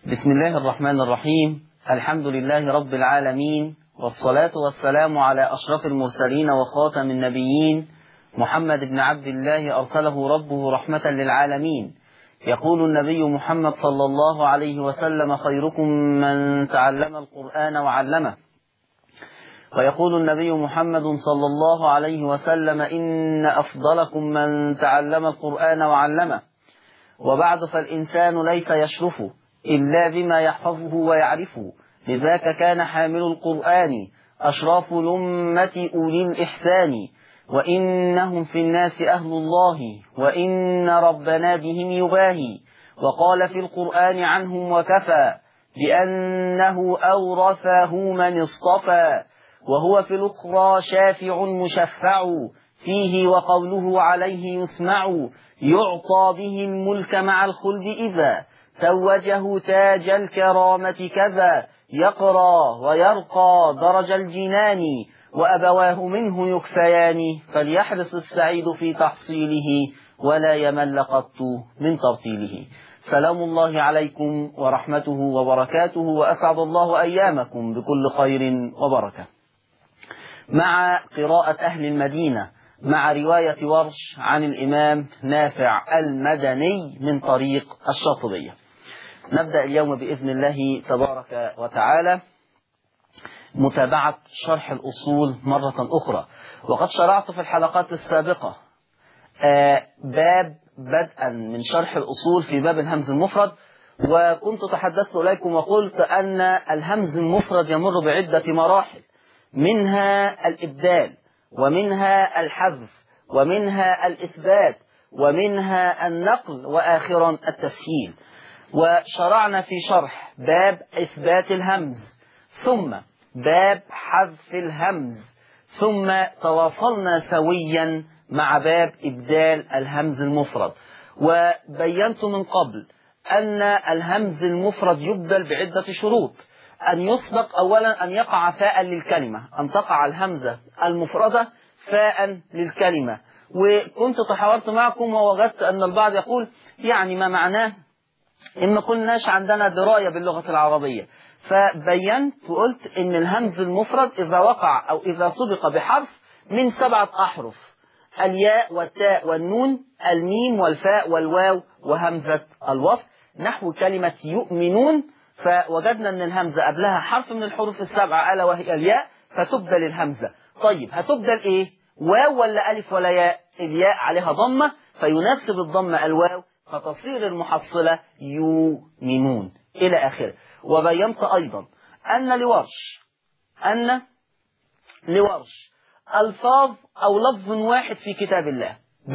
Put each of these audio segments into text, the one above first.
بسم الله الرحمن الرحيم. الحمد لله رب العالمين، والصلاة والسلام على أشرف المرسلين وخاتم النبيين محمد بن عبد الله أرسله ربه رحمة للعالمين. يقول النبي محمد صلى الله عليه وسلم: خيركم من تعلم القرآن وعلمه. ويقول النبي محمد صلى الله عليه وسلم: إن أفضلكم من تعلم القرآن وعلمه. وبعد فالإنسان ليس يشرف إلا بما يحفظه ويعرفه، لذاك كان حامل القرآن أشراف الأمة أولي الإحسان، وإنهم في الناس أهل الله، وإن ربنا بهم يباهي. وقال في القرآن عنهم وكفى بأنه أورثه من اصطفى، وهو في الأخرى شافع مشفع فيه، وقوله عليه يسمع. يعطى به الملك مع الخلد إذا توجه تاج الكرامة كذا، يقرى ويرقى درج الجنان، وأبواه منه يكفيان. فليحرص السعيد في تحصيله، ولا يمل قط من ترتيله. سلام الله عليكم ورحمته وبركاته، وأسعد الله أيامكم بكل خير وبركة. مع قراءة أهل المدينة مع رواية ورش عن الإمام نافع المدني من طريق الشاطبية. نبدأ اليوم بإذن الله تبارك وتعالى متابعة شرح الأصول مرة أخرى. وقد شرعت في الحلقات السابقة باب بدءا من شرح الأصول في باب الهمز المفرد، وكنت تحدثت إليكم وقلت أن الهمز المفرد يمر بعدة مراحل، منها الإبدال، ومنها الحذف، ومنها الإثبات، ومنها النقل، وآخرا التسهيل. وشرعنا في شرح باب إثبات الهمز، ثم باب حذف الهمز، ثم تواصلنا سويا مع باب إبدال الهمز المفرد. وبينت من قبل أن الهمز المفرد يبدل بعدة شروط: أن يسبق أولا أن يقع فاء للكلمة، أن تقع الهمزة المفردة فاء للكلمة. وكنت تحاورت معكم ووجدت أن البعض يقول يعني ما معناه إن ما كناش عندنا دراية باللغة العربية. فبينت وقلت إن الهمز المفرد إذا وقع أو إذا سبق بحرف من 7 أحرف: الياء والتاء والنون، الميم والفاء والواو، وهمزة الوصل، نحو كلمة يؤمنون. فوجدنا أن الهمزة قبلها حرف من الحروف ال7 ألا وهي الياء، فتبدل الهمزة. طيب هتبدل إيه؟ واو ولا ألف ولا ياء؟ الياء عليها ضمة فيناسب الضمة الواو، فتصير المحصلة يؤمنون إلى آخره. وبينت أيضا أن لورش ألفاظ أو لفظ واحد في كتاب الله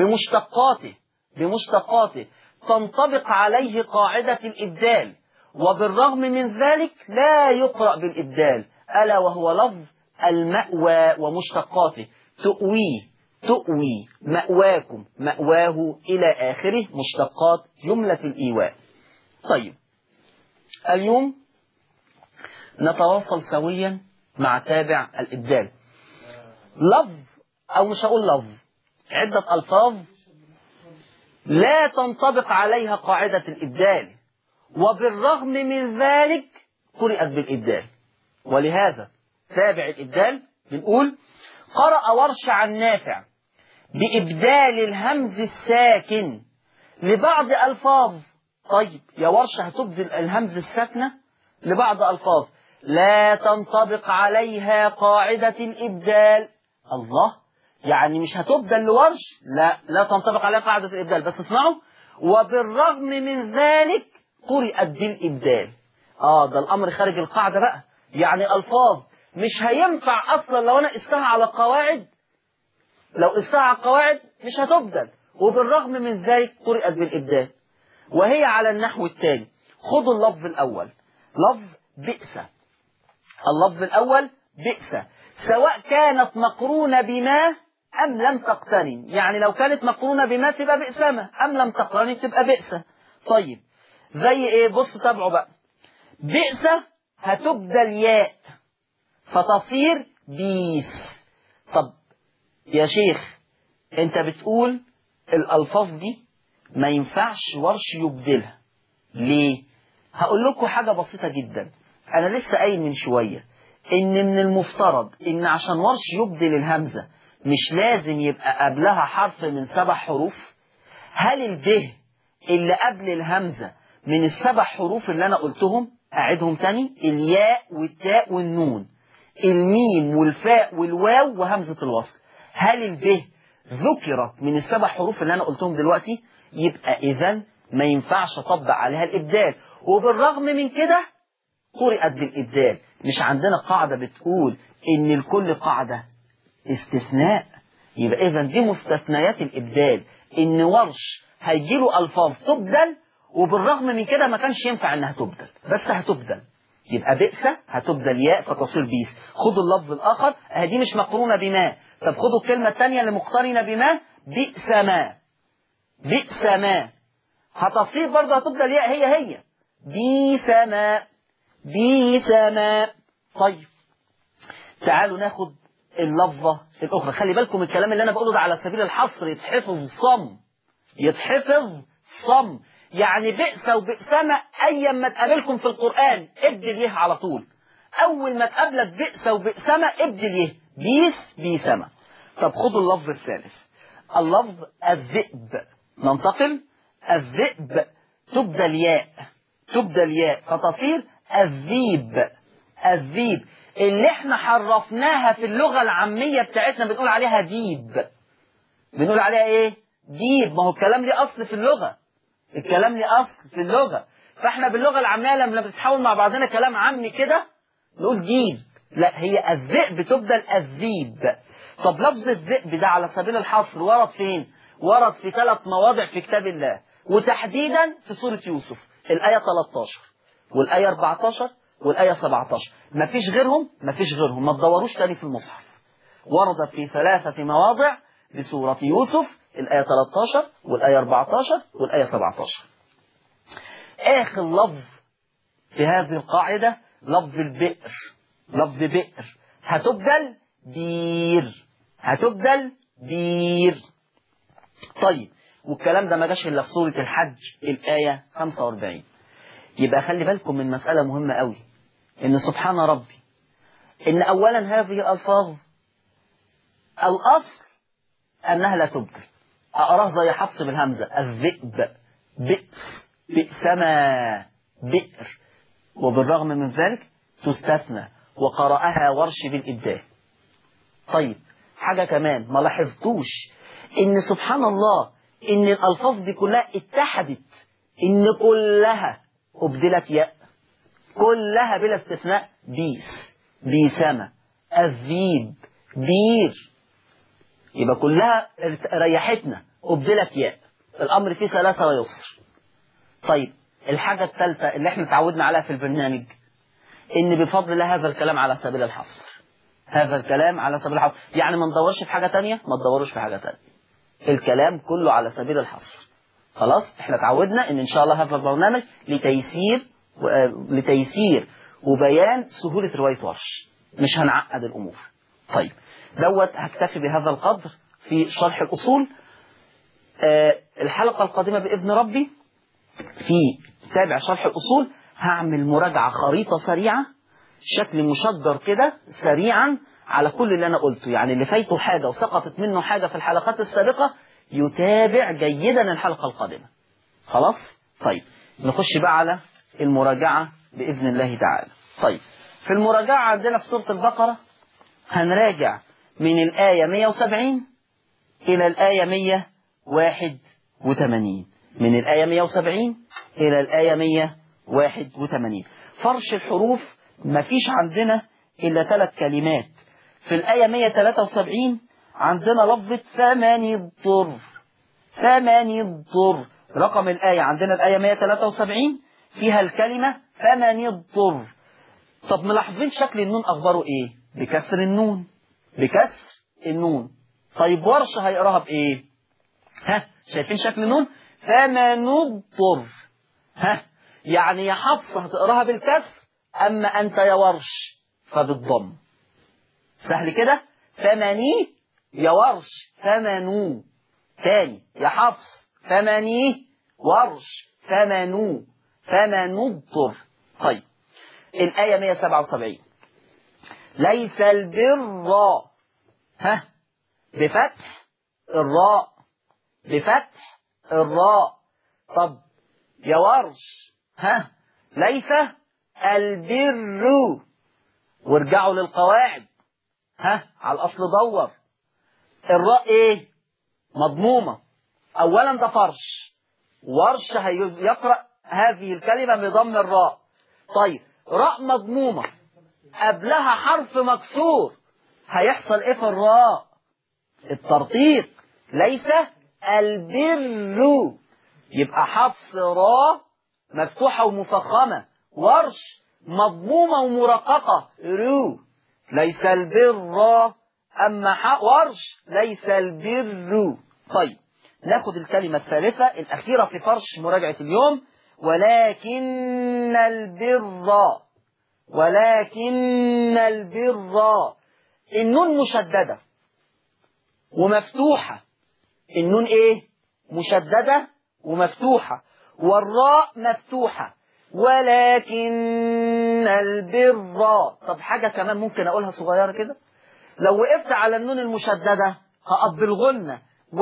بمشتقاته تنطبق عليه قاعدة الإبدال، وبالرغم من ذلك لا يقرأ بالإبدال، ألا وهو لفظ المأوى ومشتقاته: تؤوي، مأواكم، مأواه، إلى آخره، مشتقات جملة الإيواء. طيب اليوم نتواصل سويا مع تابع الإبدال. لفظ، أو مش هقول لفظ، عدة ألفاظ لا تنطبق عليها قاعدة الإبدال، وبالرغم من ذلك قرأت بالإبدال. ولهذا تابع الإبدال بنقول: قرأ ورش عن نافع بإبدال الهمز الساكن لبعض ألفاظ. طيب يا ورش هتبدل الهمز الساكنة لبعض ألفاظ لا تنطبق عليها قاعدة الإبدال. الله، يعني مش هتبدل لورش؟ لا تنطبق عليها قاعدة الإبدال. بس اسمعوا: وبالرغم من ذلك قرأت بالإبدال. ده الأمر خارج القاعدة بقى، يعني ألفاظ مش هينفع أصلا لو أنا قستها على القواعد، مش هتبدل، وبالرغم من ذلك قرأت بالإبدال. وهي على النحو التالي: خذوا اللفظ الأول، لفظ بئس. اللفظ الأول بئس، سواء كانت مقرونة بما أم لم تقترن. يعني لو كانت مقرونة بما تبقى بئسمة، أم لم تقترن تبقى بئسة. طيب زي إيه؟ بص تابعوا بقى. بئس هتبدل ياء فتصير بيس. طب يا شيخ انت بتقول الألفاظ دي ما ينفعش ورش يبدلها، ليه؟ هقول لكم حاجة بسيطة جدا. أنا لسه قايل من شوية إن من المفترض إن عشان ورش يبدل الهمزة مش لازم يبقى قبلها حرف من 7 حروف. هل الب اللي قبل الهمزة من ال7 حروف اللي أنا قلتهم؟ أعيدهم تاني: الياء والتاء والنون، الميم والفاء والواو وهمزة الوصل. هل الب ذكرت من ال7 حروف اللي أنا قلتهم دلوقتي؟ يبقى إذن ما ينفعش أطبق عليها الإبدال، وبالرغم من كده قرأت بالإبدال. مش عندنا قاعدة بتقول إن لكل قاعدة استثناء؟ يبقى إذن دي مستثنيات الإبدال، إن ورش هيجيله ألفاظ تبدل وبالرغم من كده ما كانش ينفع إنها تبدل، بس هتبدل. يبقى بئس هتبدل ياء فتصير بيس. خدوا اللفظ الآخر، دي مش مقرونة بما. طب خدوا الكلمة الثانية اللي مقترنة بما: بئس ما. بئس ما هتصير برضه هتبدل ياء هي بيس ما. بيس ما. طيب تعالوا ناخد اللفظة الأخرى. خلي بالكم الكلام اللي أنا بقوله ده على سبيل الحصر، يتحفظ صم. يتحفظ صم. يعني بئس وبئسما أيا ما تقابلكم في القرآن ابدل يه على طول. أول ما تقابلك بئس وبئسما ابدل يه بيس بيسما. طب خدوا اللفظ الثالث، اللفظ الذئب. ننتقل. الذئب تبدل ياء. تبدل ياء فتصير الذيب. الذيب اللي احنا حرفناها في اللغة العامية بتاعتنا بنقول عليها ديب. بنقول عليها ايه؟ ديب. ما هو الكلام ليه أصل في اللغة. الكلام ليه أصل في اللغة. فاحنا باللغة العامية لما بنتحاول مع بعضنا كلام عامي كده نقول ديب. لا، هي الذئب تبدل الذيب. طب لفظ الذئب ده على سبيل الحصر ورد فين؟ ورد في 3 مواضع في كتاب الله، وتحديدا في سورة يوسف، الآية 13 والآية 14 والآية 17. مفيش غيرهم. مفيش غيرهم، ما تدوروش تاني في المصحف. وردت في 3 مواضع لسورة يوسف، الآية 13 والآية 14 والآية 17. آخر لفظ في هذه القاعدة لفظ البئر. لفظ بئر هتبدل بير. هتبدل بير. طيب والكلام ده ما جاش إلا في سورة الحج الآية 45. يبقى خلي بالكم من مسألة مهمة قوي، إن سبحان ربي إن أولا هذه الألفاظ الأصل أنها لا تبدل. أقراه زي حفص بالهمزة: الذئب، بئر، بئسما، بئر. وبالرغم من ذلك تستثنى، وقرأها ورش بالإبدال. طيب حاجة كمان ما لاحظتوش، إن سبحان الله إن الألفاظ دي كلها اتحدت، إن كلها أبدلت ياء. كلها بلا استثناء: بيس، بيسما، الذيب، بير. يبقى كلها ريحتنا، أبدلت ياء. الأمر فيه سلاسة ويسر. طيب الحاجة الثالثة اللي احنا تعودنا عليها في البرنامج، إن بفضل الله هذا الكلام على سبيل الحصر. هذا الكلام على سبيل الحصر، يعني ما ندورش في حاجة تانية. ما تدوروش في حاجة تانية، الكلام كله على سبيل الحصر. خلاص احنا تعودنا ان شاء الله هذا البرنامج لتيسير وبيان سهولة رواية ورش، مش هنعقد الامور. طيب دوت هكتفي بهذا القدر في شرح الاصول. الحلقة القادمة بإذن ربي في تابع شرح الاصول هعمل مراجعة خريطة سريعة، شكل مشجر كده سريعا على كل اللي انا قلته. يعني اللي فايته حاجة وسقطت منه حاجة في الحلقات السابقة يتابع جيدا الحلقة القادمة. خلاص؟ طيب نخش بقى على المراجعة بإذن الله تعالى. طيب في المراجعة عندنا في سورة البقرة هنراجع من الآية 170 إلى الآية 181. من الآية 170 إلى الآية 181. فرش الحروف مفيش عندنا إلا 3 كلمات. في الآية 173 عندنا لفظة ثماني الضر. ثماني الضر رقم الآية عندنا الآية 173 فيها الكلمة ثماني الضر. طب ملاحظين شكل النون أخباره إيه؟ بكسر النون. بكسر النون. طيب ورش هيقراها بإيه؟ ها شايفين شكل النون؟ ثمن الضر. ها يعني يا حفص هتقراها بالكسر، أما أنت يا ورش فبالضم. سهل كده؟ ثماني يا ورش ثمنو. تاني يا حفص ثماني، ورش ثمنو. فمن اضطر. طيب الآية 177 ليس البر بفتح الراء، بفتح الراء. طب يا ورش ليس البر، وارجعوا للقواعد على الأصل دور. الراء ايه؟ مضمومة. أولا ده فرش، ورش يقرأ هذه الكلمة بضم الراء. طيب راء مضمومة قبلها حرف مكسور، هيحصل ايه في الراء؟ الترقيق. ليس البر، يبقى حفص راء مفتوحة ومفخمة، ورش مضمومة ومرققة رو. ليس البر، أما ورش ليس البر. طيب ناخد الكلمة الثالثة الأخيرة في فرش مراجعة اليوم، ولكن البر. ولكن البر، النون مشددة ومفتوحة. النون ايه؟ مشددة ومفتوحة، والراء مفتوحة. ولكن البر. طب حاجة كمان ممكن أقولها صغيرة كده، لو وقفت على النون المشددة هقف بالغنة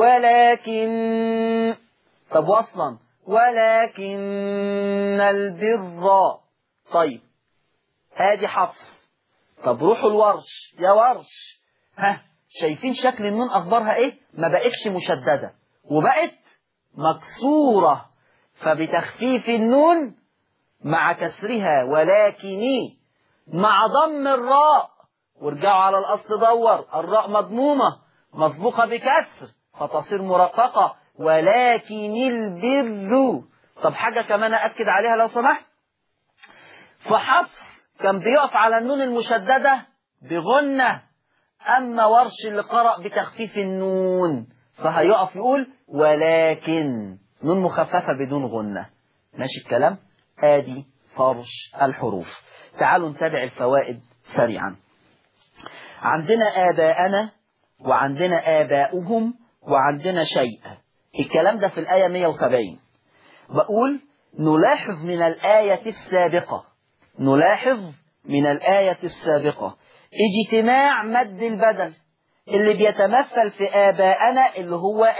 ولكن. طب وصلا ولكن البر. طيب ادي حفص. طب روحوا الورش يا ورش، شايفين شكل النون اخبارها ايه؟ ما بقتش مشددة وبقت مكسورة، فبتخفيف النون مع كسرها ولكني مع ضم الراء. وارجعوا على الأصل دور، الراء مضمومة مسبوقة بكسر فتصير مرققة ولكن البر. طب حاجة كمان أأكد عليها لو سمحت، فحفص كان بيقف على النون المشددة بغنة، أما ورش اللي قرأ بتخفيف النون فهيقف يقول ولكن، نون مخففة بدون غنة. ماشي الكلام؟ آدي فرش الحروف. تعالوا نتابع الفوائد سريعا. عندنا آباءنا وعندنا آباؤهم وعندنا شيء. الكلام ده في الآية 170. بقول نلاحظ من الآية السابقة، نلاحظ من الآية السابقة اجتماع مد البدل اللي بيتمثل في آباءنا اللي هو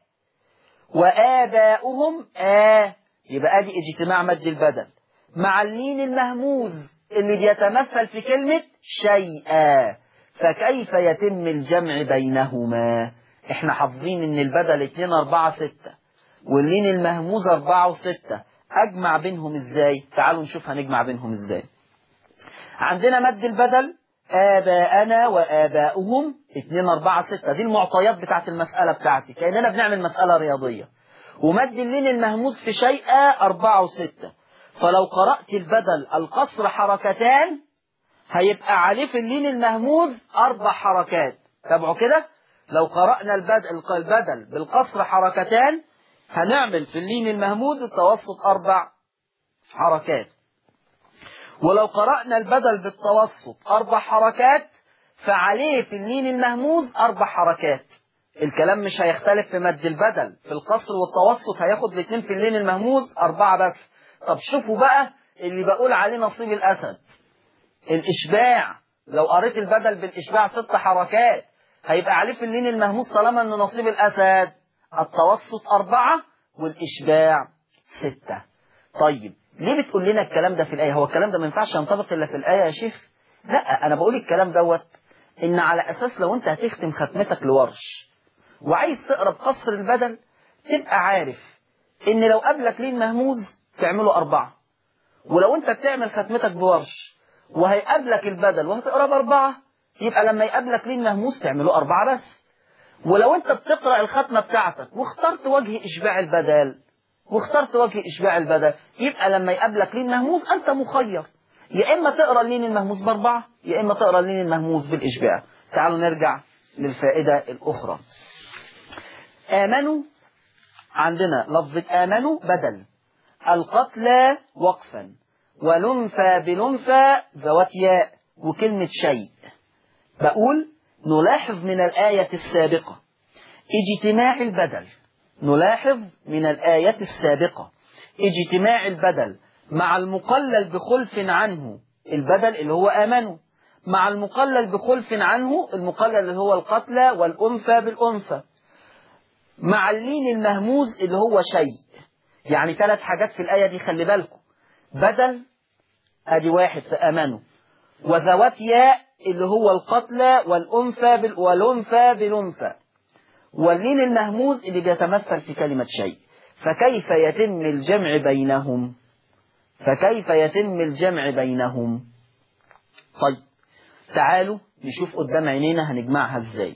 وآباؤهم يبقى ادي اجتماع مد البدل مع اللين المهموز اللي بيتمثل في كلمة شيئا. فكيف يتم الجمع بينهما؟ احنا حافظين ان البدل 2 4 6 واللين المهموز 4 و6، اجمع بينهم ازاي؟ تعالوا نشوف هنجمع بينهم ازاي. عندنا مد البدل آباءنا وآباؤهم 2 4 6، دي المعطيات بتاعت المسألة بتاعتي كأننا بنعمل مسألة رياضية. ومد اللين المهموز في شيئا 4 و6. فلو قرأت البدل القصر حركتان هيبقى عليه في اللين المهموز 4 حركات. تابعوا كده، لو قرأنا البدل بالقصر حركتان هنعمل في اللين المهموز التوسط 4 حركات. ولو قرأنا البدل بالتوسط 4 حركات فعليه في اللين المهموز 4 حركات. الكلام مش هيختلف في مد البدل في القصر والتوسط، هياخد الاثنين في اللين المهموز 4 بس. طب شوفوا بقى اللي بقول عليه نصيب الأسد، الإشباع. لو قريت البدل بالإشباع 6 حركات هيبقى عليه في اللين المهموز طالما أن نصيب الأسد التوسط 4 والإشباع 6. طيب ليه بتقول لنا الكلام ده في الآية؟ هو الكلام ده ما ينفعش ينطبق إلا في الآية يا شيخ؟ لا، أنا بقول الكلام دوت إن على أساس لو أنت هتختم ختمتك لورش وعايز تقرأ بقصر البدل تبقى عارف إن لو قبلك لين مهموز تعمله 4، ولو أنت بتعمل ختمتك بورش وهيقابلك البدل وهتقرأ ب4 يبقى لما يقابلك لين مهموز تعمله 4 بس. ولو أنت بتقرأ الختمة بتاعتك واخترت وجه إشباع البدل يبقى لما يقابلك لين مهموز أنت مخير، يا إما تقرأ اللين المهموز ب4 يا إما تقرأ اللين المهموز بالإشباع. تعالوا نرجع للفائدة الأخرى. آمنوا، عندنا لفظة آمنوا بدل، القتلى وقفا، ولنفى بلنفى ذوات ياء، وكلمة شيء. بقول نلاحظ من الآية السابقة اجتماع البدل، نلاحظ من الآية السابقة اجتماع البدل مع المقلل بخلف عنه البدل اللي هو آمنوا، مع المقلل بخلف عنه المقلل اللي هو القتلى والأنثى بالأنثى، مع اللين المهموز اللي هو شيء. يعني 3 حاجات في الآية دي خلي بالكم، بدل ادي واحد في آمنوا، وذوات ياء اللي هو القتلى والأنثى بالأنثى، واللين المهموز اللي بيتمثل في كلمة شيء. فكيف يتم الجمع بينهم؟ فكيف يتم الجمع بينهم؟ طيب تعالوا نشوف قدام عينينا هنجمعها ازاي.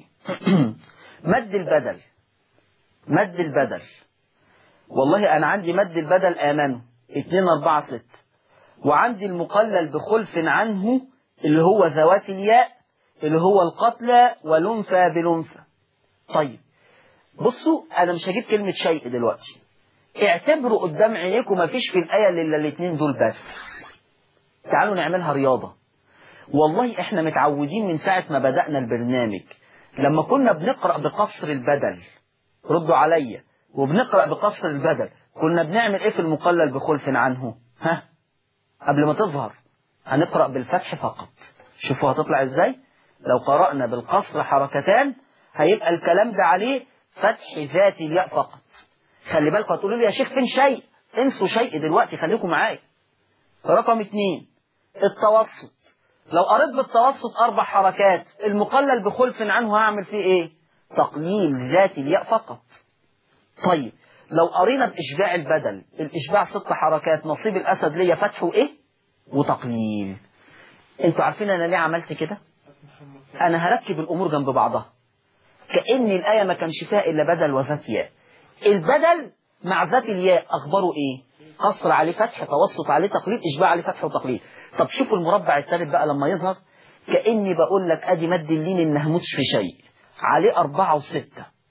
مد البدل، مد البدل، والله أنا عندي مد البدل آمنوا 2 4 6، وعندي المقلل بخلف عنه اللي هو ذوات الياء اللي هو القتلى والأنثى بالأنثى. طيب بصوا أنا مش هجيب كلمة شيء دلوقتي، اعتبروا قدام عينيكم مفيش في الآية إلا الاثنين دول بس. تعالوا نعملها رياضة. والله احنا متعودين من ساعة ما بدأنا البرنامج لما كنا بنقرأ بقصر البدل، ردوا عليا، وبنقرأ بقصر البدل كنا بنعمل ايه في المقلل بخلف عنه؟ ها قبل ما تظهر هنقرأ بالفتح فقط. شوفوا هتطلع ازاي. لو قرأنا بالقصر حركتان هيبقى الكلام ده عليه فتح ذات الياء فقط. خلي بالكم هتقولوا لي يا شيخ فين شيء؟ انسوا شيء دلوقتي، خليكم معايا. رقم 2 التوسط. لو قريت بالتوسط 4 حركات المقلل بخلف عنه هعمل فيه ايه؟ تقليل ذات الياء فقط. طيب لو قرينا بإشباع البدل، الإشباع 6 حركات، نصيب الأسد ليا فتح وإيه؟ وتقليل. انتوا عارفين أنا ليه عملت كده؟ أنا هركب الأمور جنب بعضها كأن الآية ما كانش فيها إلا بدل وذات ياء. البدل مع ذات الياء أخباره إيه؟ قصر عليه فتح، توسط عليه تقليل، إشباع عليه فتح وتقليل. طب شوفوا المربع الثالث بقى لما يظهر، كأني بقول لك أدي مد اللين النهموس في شيء عليه 4 و6،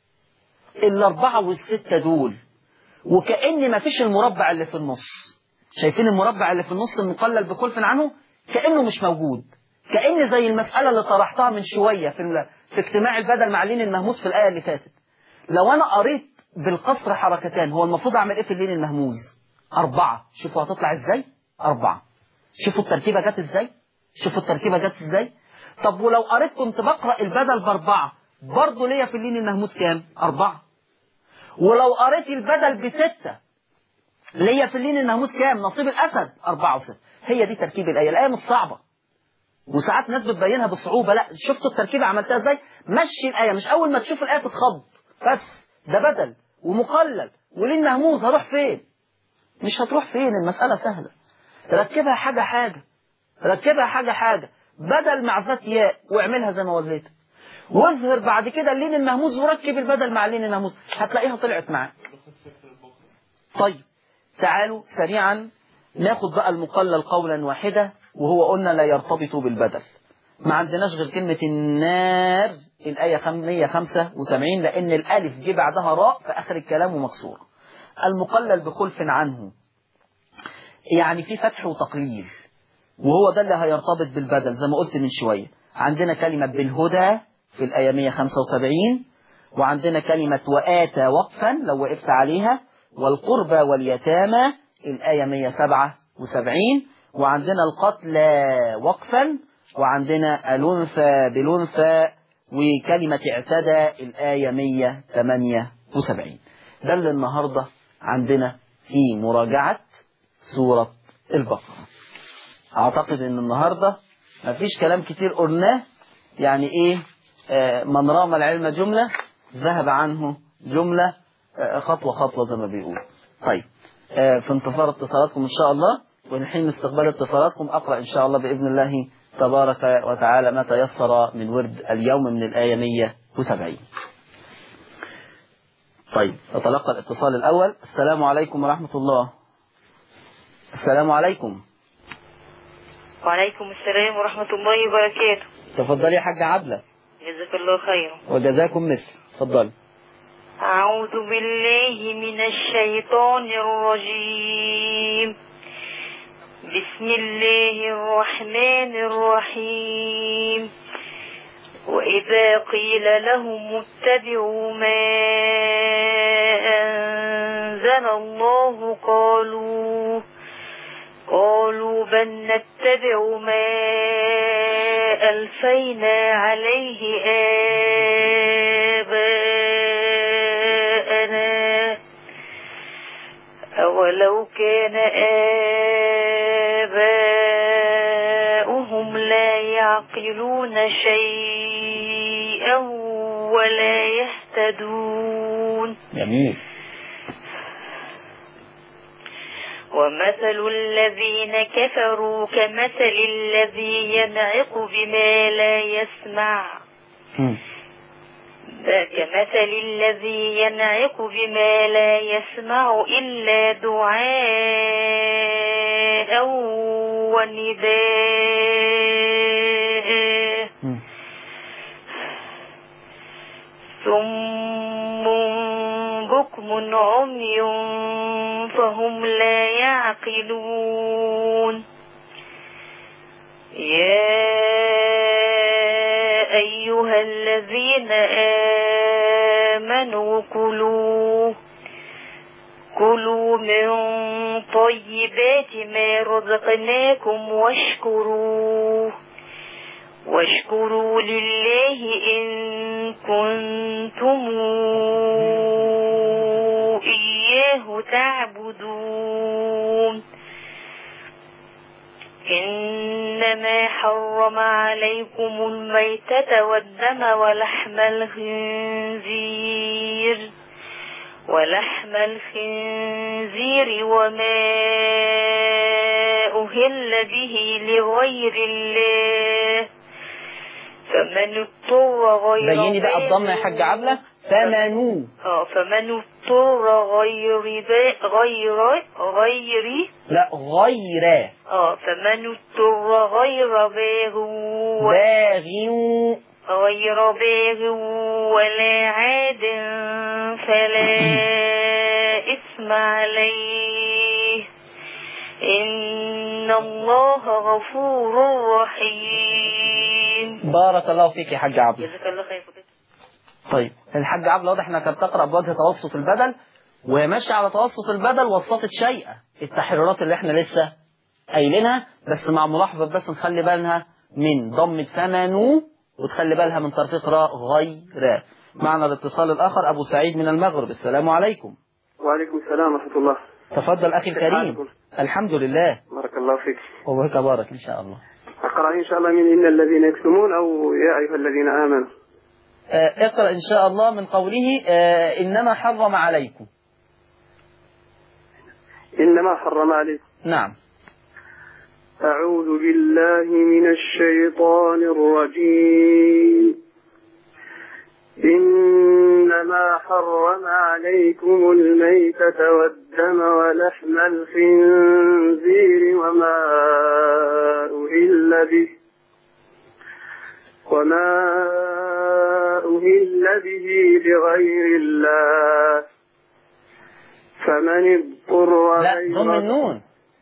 ال4 وال6 دول، وكأن ما فيش المربع اللي في النص. شايفين المربع اللي في النص المقلل بخلف عنه؟ كأنه مش موجود، كأن زي المسألة اللي طرحتها من شوية في اجتماع البدل مع اللين المهموس في الآية اللي فاتت. لو أنا قريت بالقصر حركتان هو المفروض أعمل إيه في اللين المهموز؟ 4. شوفوا هتطلع إزاي؟ 4. شوفوا التركيبة جت إزاي؟ شوفوا التركيبة جت إزاي؟ طب ولو قريت كنت بقرأ البدل ب4 برضه ليا في اللين المهموز كام؟ 4. ولو قريت البدل ب6 ليا في اللين النهموس كام؟ نصيب الأسد 4 و6. هي دي تركيب الآية. الآية مش صعبة، وساعات ناس بتبينها بصعوبة. لا، شفتوا التركيبة عملتها ازاي؟ مشي الآية، مش أول ما تشوف الآية تتخض بس ده بدل ومقلل ولين نهموس، هروح فين؟ مش هتروح فين، المسألة سهلة. ركبها حاجة حاجة، ركبها حاجة حاجة، بدل مع ذات ياء واعملها زي ما وليتك، واظهر بعد كده اللين النهموس وركب البدل مع اللين النهموس، هتلاقيها طلعت معاك. طيب تعالوا سريعا ناخد بقى المقلل قولا واحدة، وهو قلنا لا يرتبط بالبدل. ما عندناش غير كلمة النار، الآية 175، لأن الألف جه بعدها راء في آخر الكلام ومكسورة. المقلل بخلف عنه يعني في فتح وتقليل، وهو ده اللي هيرتبط بالبدل زي ما قلت من شوية. عندنا كلمة بالهدى في الآية 175، وعندنا كلمة وآتى وقفا لو وقفت عليها، والقربى واليتامى الآية 177، وعندنا القتلى وقفا، وعندنا الأنثى بالأنثى، وكلمة اعتدى الآية 178. ده اللي النهاردة عندنا في مراجعة سورة البقرة. أعتقد أن النهاردة مفيش كلام كتير قلناه، يعني إيه من رام العلم جملة ذهب عنه جملة، خطوة خطوة زي ما بيقول. طيب في انتظار اتصالاتكم إن شاء الله، ونحين استقبال اتصالاتكم أقرأ إن شاء الله بإذن الله تبارك وتعالى ما تيسر من ورد اليوم من الآية 170. طيب أتلقى الاتصال الأول. السلام عليكم ورحمة الله. السلام عليكم. وعليكم السلام ورحمة الله وبركاته. تفضلي يا حاجة عبلة. جزاك الله خيرا. وجزاكم مثل. تفضلي. أعوذ بالله من الشيطان الرجيم. بسم الله الرحمن الرحيم. وإذا قيل لهم اتبعوا ما أنزل الله قالوا بل نتبع ما ألفينا عليه آباءنا أولو كان آباؤهم لا يعقلون شيئا ولا يهتدون. جميل. ومثل الذين كفروا كمثل الذي ينعق بما لا يسمع كمثل الذي ينعق بما لا يسمع إلا دعاء ونداء ثم بكم عمي فهم لا يعقلون. يا أيها الذين آمنوا كلوا من طيبات ما رزقناكم واشكروا لله إن كنتم إياه تعبدون. إنما حرم عليكم الميتة والدم ولحم الخنزير وما أهل به لغير الله فمن اضطر غير بيني بقى الضم يا حاج عبلة. فمن اضطر غير فمن اضطر غير باغ ولا عاد فلا إثم عليه إن الله غفور رحيم. بارك الله فيك يا حاج عبلة. جزاك الله خير. طيب الحاج عبلة واضح انها كانت تقرأ بوجه توسط البدل وهي ماشية على توسط البدل وسطت شيئا التحريرات اللي احنا لسه قايلينها، بس مع ملاحظة بس نخلي بالها من ضمة ثمنوا وتخلي بالها من ترقيق راء غير. معنا الاتصال الآخر أبو سعيد من المغرب. السلام عليكم. وعليكم السلام ورحمة الله. تفضل أخي الكريم. الحمد لله. بارك الله فيك. وبك بارك إن شاء الله. أقرأ إن شاء الله من إن الذين يكتمون أو يا أيها الذين آمنوا. اقرأ إن شاء الله من قوله إنما حرم عليكم. إنما حرم عليكم. نعم. أعوذ بالله من الشيطان الرجيم. إنما حرم عليكم الميتة والدم ولحم الخنزير وما أهل به لغير الله فمن اضطر ضم النون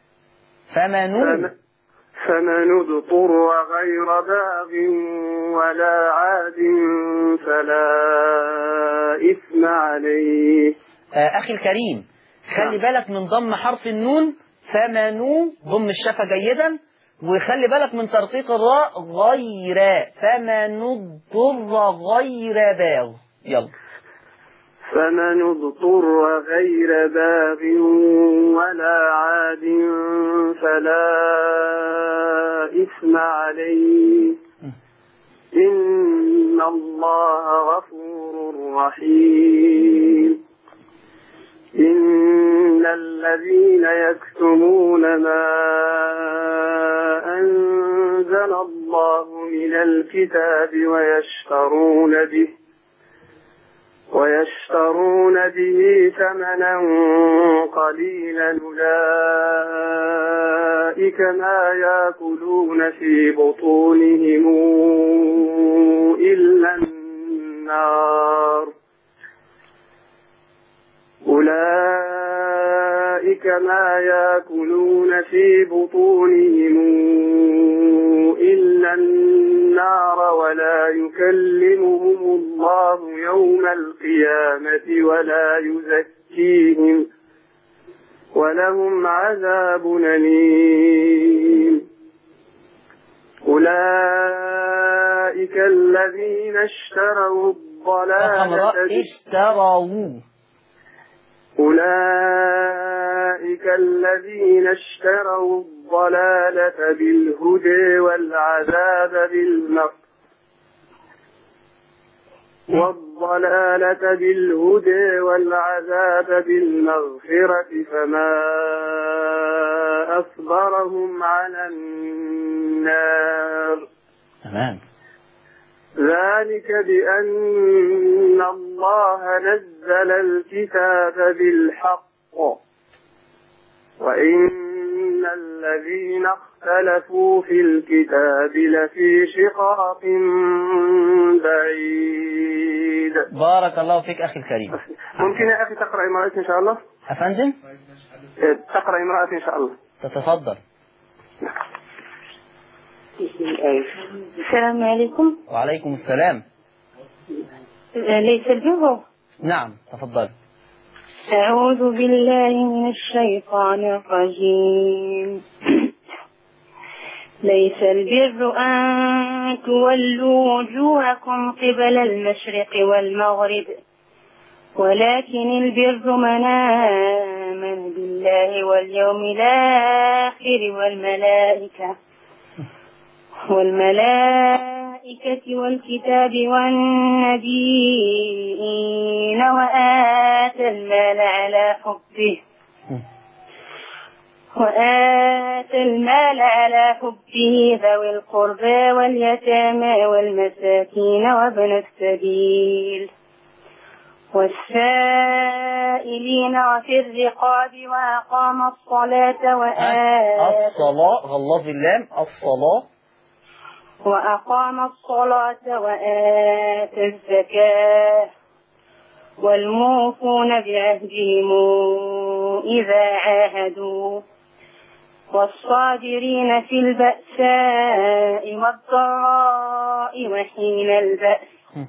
فمن اضطر غير باغ ولا عاد فلا إثم عليه. أخي الكريم خلي بالك من ضم حرف النون فمنوا، ضم الشفة جيدا، وخلي بالك من ترقيق الراء غير فمن اضطر غير باغ. يلا. فمن اضطر غير باغ ولا عاد فلا إثم عليه إن الله غفور رحيم. إن الذين يكتمون ما أنزل الله من الكتاب ويشترون به ثمنا قليلا أولئك ما يأكلون في بطونهم إلا النار ولا يكلمهم الله يوم القيامة ولا يزكيهم ولهم عذاب أليم. اشتروا الضلالة اشتروا أولئك الذين اشتروا الضلالة بالهدى والعذاب بالمغفرة فما أصبرهم على النار. تمام. ذلك بأن الله نزل الكتاب بالحق وإن الذين اختلفوا في الكتاب لفي شقاق بعيد. بارك الله فيك أخي الكريم. ممكن يا أخي تقرأ امرأة إن شاء الله؟ أفندم؟ تقرأ امرأة إن شاء الله. تتفضل. السلام عليكم. وعليكم السلام. ليس البر. نعم تفضل. أعوذ بالله من الشيطان الرجيم. ليس البر أن تولوا وجوهكم قبل المشرق والمغرب ولكن البر من آمن بالله واليوم الآخر والملائكة والكتاب والنبيين وآتى المال على حبه ذوي القربى واليتامى والمساكين وابن السبيل والسائلين وفي الرقاب وأقام الصلاة غلظ اللام وأقام الصلاة وآتى الزكاة والموفون بعهدهم إذا عاهدوا والصابرين في البأساء والضراء وحين البأس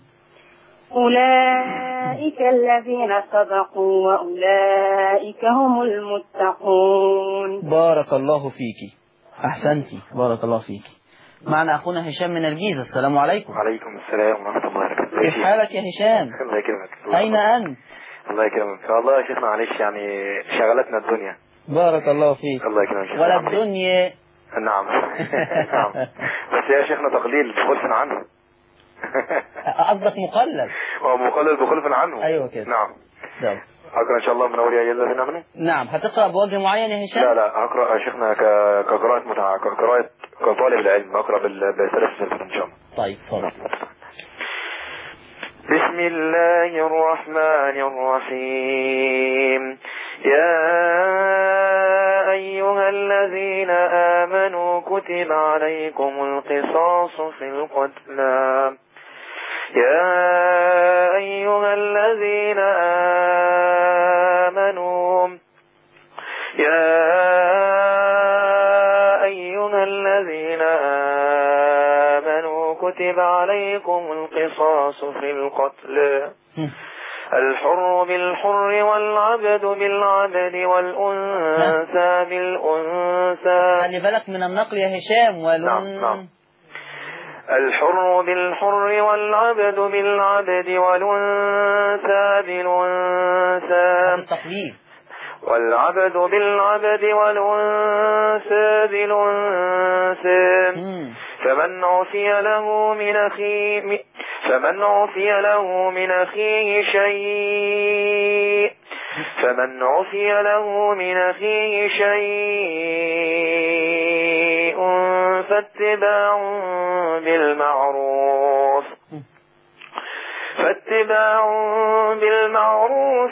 أولئك الذين صدقوا وأولئك هم المتقون. بارك الله فيك. أحسنتي. بارك الله فيك. معنا أخونا هشام من الجيزة. السلام عليكم. وعليكم السلام ورحمة الله وبركاته. كيف حالك يا هشام؟ الله يكرمك. أين أنت؟ الله يكرمك. والله يا شيخنا معلش يعني شغلتنا الدنيا. بارك الله فيك. الله يكرمك. ولا الدنيا. نعم. نعم. بس يا شيخنا تقليل بخلف عنه. قصدك مقلل؟ هو مقلل بخلف عنه. أيوة كده. نعم. نعم. أقرأ إن شاء الله من أول يا جل الذين آمنوا. نعم. هتقرأ بوجه معين يا هشام؟ لا أقرأ يا شيخنا كقراءة كطالب العلم أقرأ بالثلاث سلسلة إن شاء الله. طيب تفضل. بسم الله الرحمن الرحيم. يا أيها الذين آمنوا كتب عليكم القصاص في القتلى. يا أيها الذين آمنوا كتب عليكم القصاص في القتلى. الحر بالحر والعبد بالعبد والأنثى بالأنثى. خلي بالك من النقل يا هشام. نعم. الحر بالحر والعبد بالعبد والأنثى بالأنثى. التقليد. والعبد بالعبد والأنثى بالأنثى. فمن عفي له من أخيه شيء فاتباع بالمعروف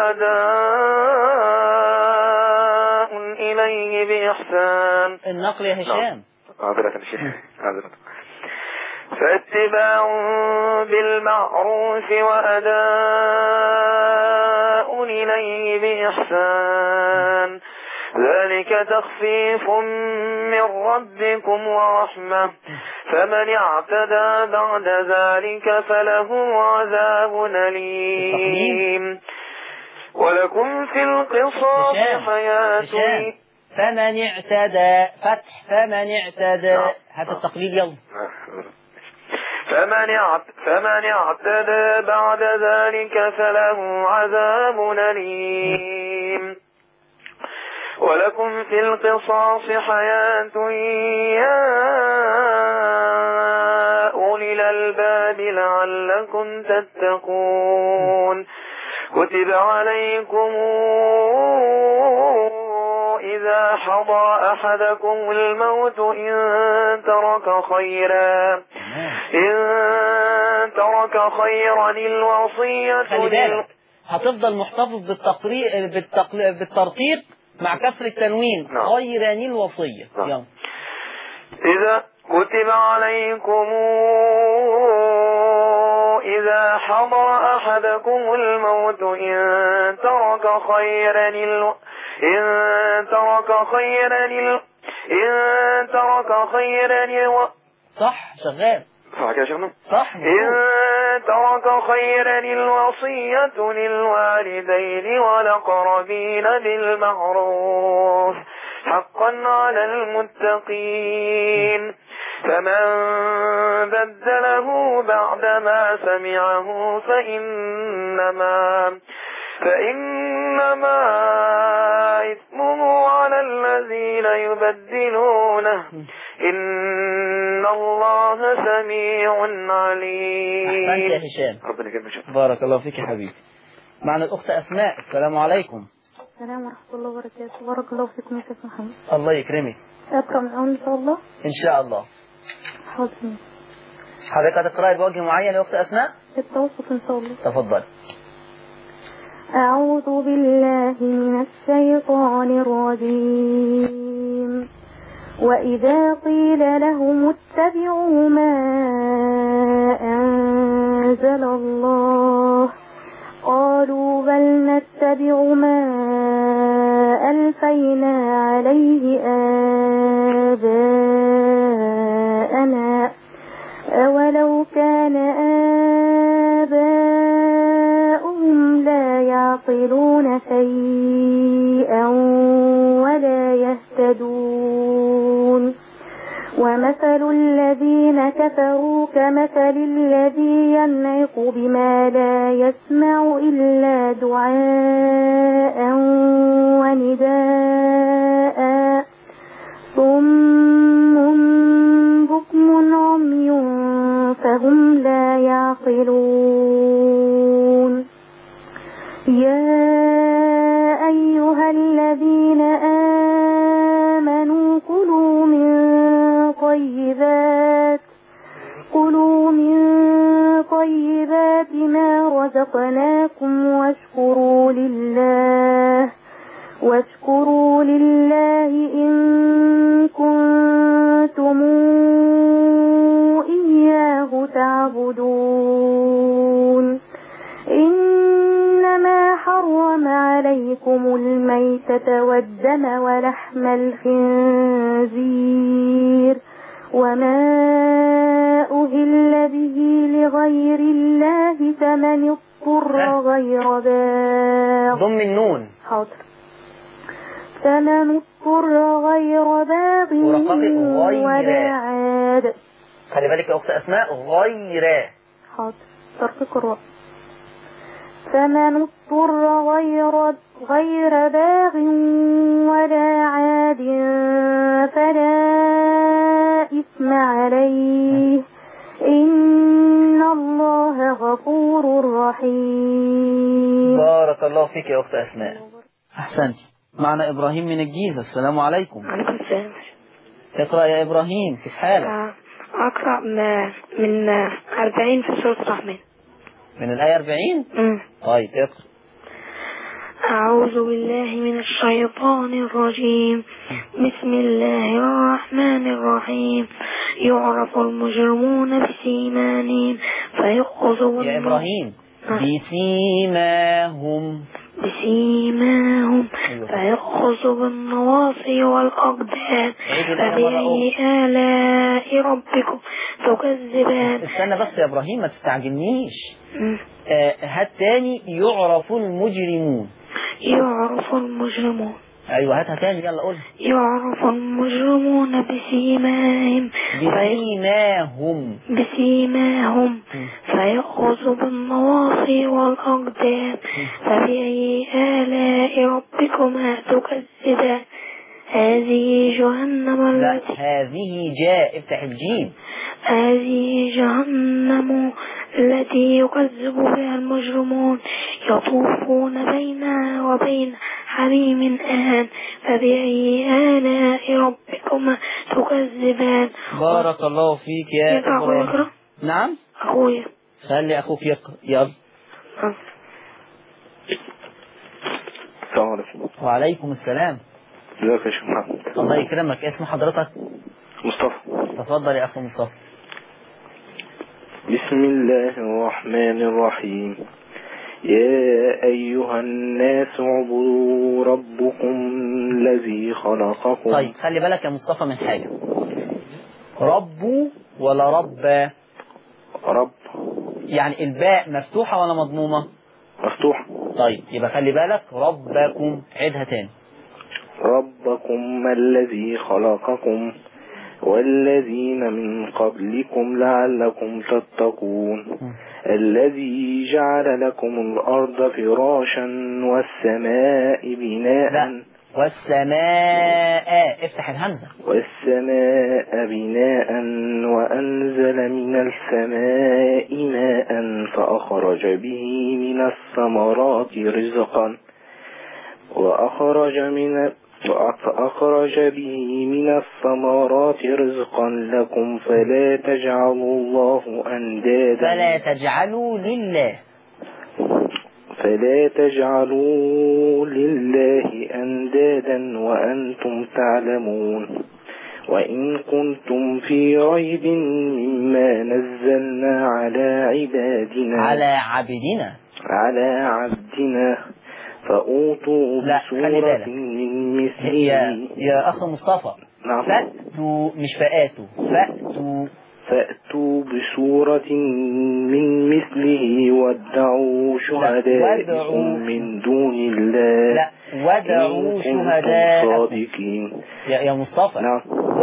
وأداء إليه بإحسان. النقل يا هشام. فاتباع بالمعروف وأداء إليه بإحسان. ذلك تخفيف من ربكم ورحمة. فمن اعتدى بعد ذلك فله عذاب أليم. ولكم في القصاص حياة. فمن اعتدى. فتح. فمن اعتدى. هات التقليد يلا. فمن اعتدى بعد ذلك فله عذاب أليم. ولكم في القصاص حياة يا أولي الألباب لعلكم تتقون. كتب عليكم إذا حضر أحدكم الموت إن ترك خيرا الوصية. خلي بالك هتفضل محتفظ بالترقيق مع كسر التنوين. غيران الوصية. إذا كتب عليكم إذا حضر أحدكم الموت إن ترك خيرا صح شغال صح كده يا شيخنا؟ صح. إن ترك خيرا الوصية للوالدين والأقربين بالمعروف حقا على المتقين. فمن بدله بعدما سمعه فإنما إثمه على الذين يبدلونه إن الله سميع عليم. أحسنت يا هشام. ربنا يكرمك. بارك الله فيك يا حبيبي. معنا الأخت أسماء. السلام عليكم. السلام ورحمة الله وبركاته. بارك الله فيكم يا شيخ محمد. الله يكرمك. أقرأ من أول إن شاء الله. إن شاء الله. حاضر. حضرتك هتقرأي بوجه معين يا أخت أسماء؟ التوسط إن شاء الله. تفضل. أعوذ بالله من الشيطان الرجيم. وإذا قيل لهم اتبعوا ما أنزل الله قالوا بل نتبع ما ألفينا عليه آباءنا أولو كان آباؤهم لا يعقلون شيئا ولا يهتدون. ومثل الذين كفروا كمثل الذي ينعق بما لا يسمع إلا دعاء ونداء صم بكم عمي فهم لا يعقلون. يا أيها الذين آمنوا كلوا من طيبات ما رزقناكم واشكروا لله إن كنتم إياه تعبدون. إنما حرم عليكم الميتة والدم ولحم الخنزير وما أهل به لغير الله فمن اضطر غير باغ. ضم النون. حاضر. فمن اضطر غير باغ ولا عاد. خلي بالك يا أخت أسماء غير. حاضر. ترقيق الراء. فمن اضطر غير باغ ولا عاد فلا إثم عليه إن الله غفور رحيم. بارك الله فيك يا أخت أسماء. أحسنت. معنا إبراهيم من الجيزة. السلام عليكم. عليكم السلام. اقرأ يا إبراهيم. كيف حالك؟ أقرأ من 40 في سورة الرحمن. من الآية 40؟ طيب اقرأ. أعوذ بالله من الشيطان الرجيم. بسم الله الرحمن الرحيم. يعرف المجرمون بسيمانهم فيؤخذوا. يا إبراهيم بسيماهم فيأخذ بالنواصي والأقدام. فبأي آلاء ربكم تكذبان. استنى بس يا إبراهيم ما تستعجلنيش. هات تاني. يعرف المجرمون. المجرمون. أيوة هاتها تاني يلا قول. يعرف المجرمون بسيماهم بسيماهم فيأخذ بالنواصي والأقدام. فبأي آلاء ربكما تكذبان؟ هذه جهنم التي هذه جاء افتح الجيم. هذه جهنم التي يكذب بها المجرمون يطوفون بينها وبين حميم آن. فبأي آلاء ربكما تكذبان؟ بارك الله فيك يا إبراهيم. نعم أخويا. خلي أخوك يقرأ يلا. السلام عليكم. وعليكم السلام. ازيك يا شيخ محمد؟ الله يكرمك. اسم حضرتك؟ مصطفى. تفضل يا أخو مصطفى. بسم الله الرحمن الرحيم. يا أيها الناس اعبدوا ربكم الذي خلقكم. طيب خلي بالك يا مصطفى من حاجة. رب ولا رب؟ رب. يعني الباء مفتوحة ولا مضمومة؟ مفتوحة. طيب يبقى خلي بالك ربكم. عيدها تاني. ربكم الذي خلقكم والذين من قبلكم لعلكم تتقون. الذي جعل لكم الأرض فراشا والسماء بناء. لا والسماء افتح الهمزة. والسماء بناء وأنزل من السماء ماء فأخرج به من الثمرات رزقا فأخرج به من الثمرات رزقا لكم فلا تجعلوا الله أندادا. فلا تجعلوا لله أندادا وأنتم تعلمون. وإن كنتم في ريب مما نزلنا على عبدنا فأوتوا بسورة من مثله. يا أخ مصطفى. نعم. فأتوا مش فأتوا. فأتوا بسورة من مثله وادعوا شهداءكم من دون الله. لا وادعوا شهداءكم. يا مصطفى. نعم.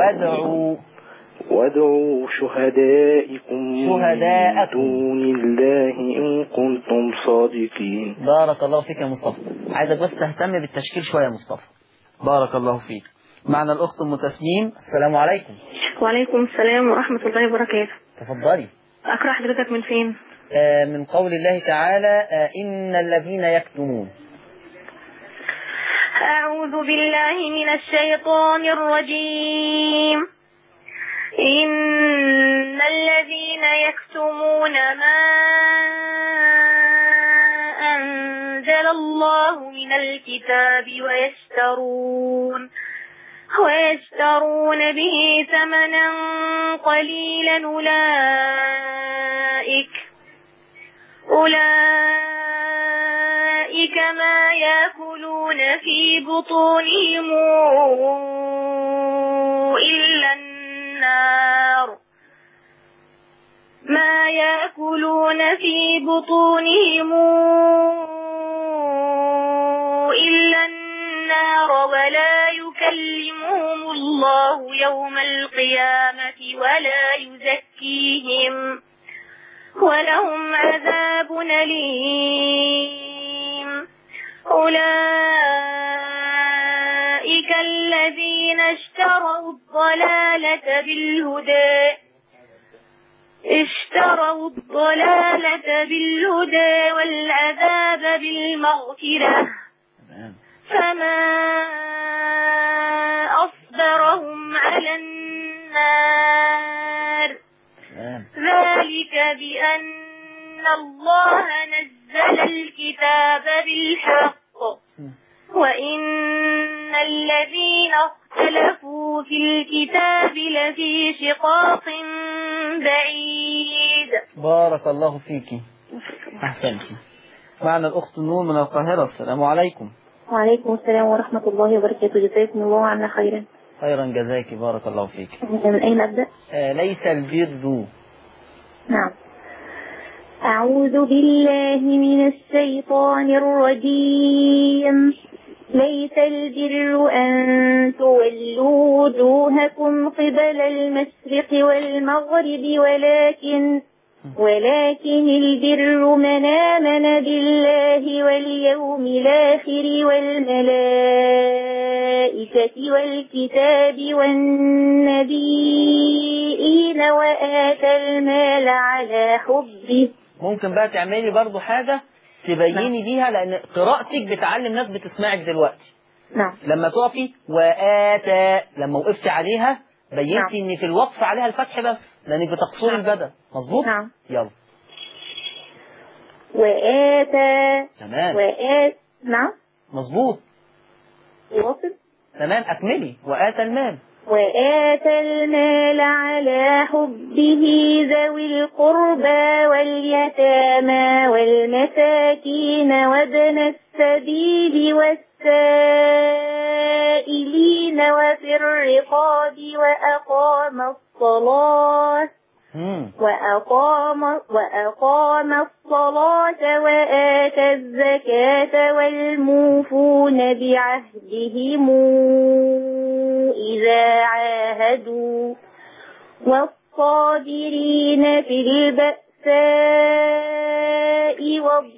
وادعوا شهداءكم من دون الله إن كنتم صادقين. بارك الله فيك يا مصطفى. عايزك بس تهتم بالتشكيل شوية يا مصطفى. بارك الله فيك. معنا الأخت أم تسنيم. السلام عليكم. وعليكم السلام ورحمة الله وبركاته. تفضلي. أقرأ حضرتك من فين؟ من قول الله تعالى إن الذين يكتمون. أعوذ بالله من الشيطان الرجيم. إن الذين يكتمون ما أنزل الله من الكتاب ويشترون به ثمنا قليلا أولئك ما يأكلون في بطونهم إلا النار. ولا يكلمهم الله يوم القيامة ولا يزكيهم ولهم عذاب أليم. أولئك الذين اشتروا الضلالة بالهدى والعذاب بالمغفرة فما أصبرهم على النار. ذلك بأن الله نزل الكتاب بالحق وإن الذين اختلفوا في الكتاب لفي شقاق بعيد. بارك الله فيك. أحسنتي. معنا الأخت نور من القاهرة. السلام عليكم. وعليكم السلام ورحمة الله وبركاته. جزاكم الله عنا خيرا. خيرا جزاك. بارك الله فيك. من أين أبدأ؟ ليس البر. نعم. أعوذ بالله من الشيطان الرجيم. ليس البر أن تولوا وجوهكم قبل المشرق والمغرب ولكن البر من آمن بالله واليوم الآخر والملائكة والكتاب والنبيين وآتى المال على حبه. ممكن بقى تعملي برضو حاجة تبيني بيها، لأن قراءتك بتعلم ناس بتسمعك دلوقتي. نعم. لما تقفي وآتى، لما وقفتي عليها بينتي إن في الوقف عليها الفتح بس، لأنك بتقصري البدل. مظبوط؟ نعم. يلا. وآتى. تمام. نعم. مظبوط. واصل. تمام، أكملي. وآتى المال. وآتى المال على حبه ذوي القربى واليتامى والمساكين وابن السبيل والسائلين وفي الرقاب وأقام الصلاة وآتى الزكاة والموفون بعهدهم إذا عاهدوا والصابرين في البأساء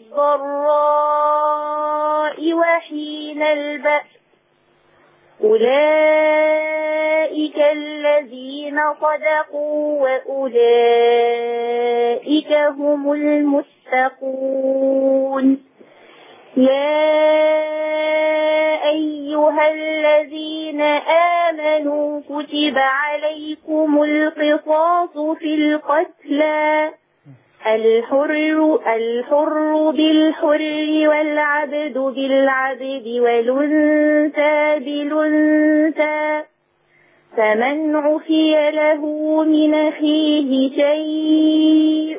والضراء وحين البأس أولئك الذين صدقوا وأولئك هم المتقون. يا أيها الذين آمنوا كتب عليكم القصاص في القتلى الحر بالحر والعبد بالعبد والأنثى بالأنثى فمن عفي له من أخيه شيء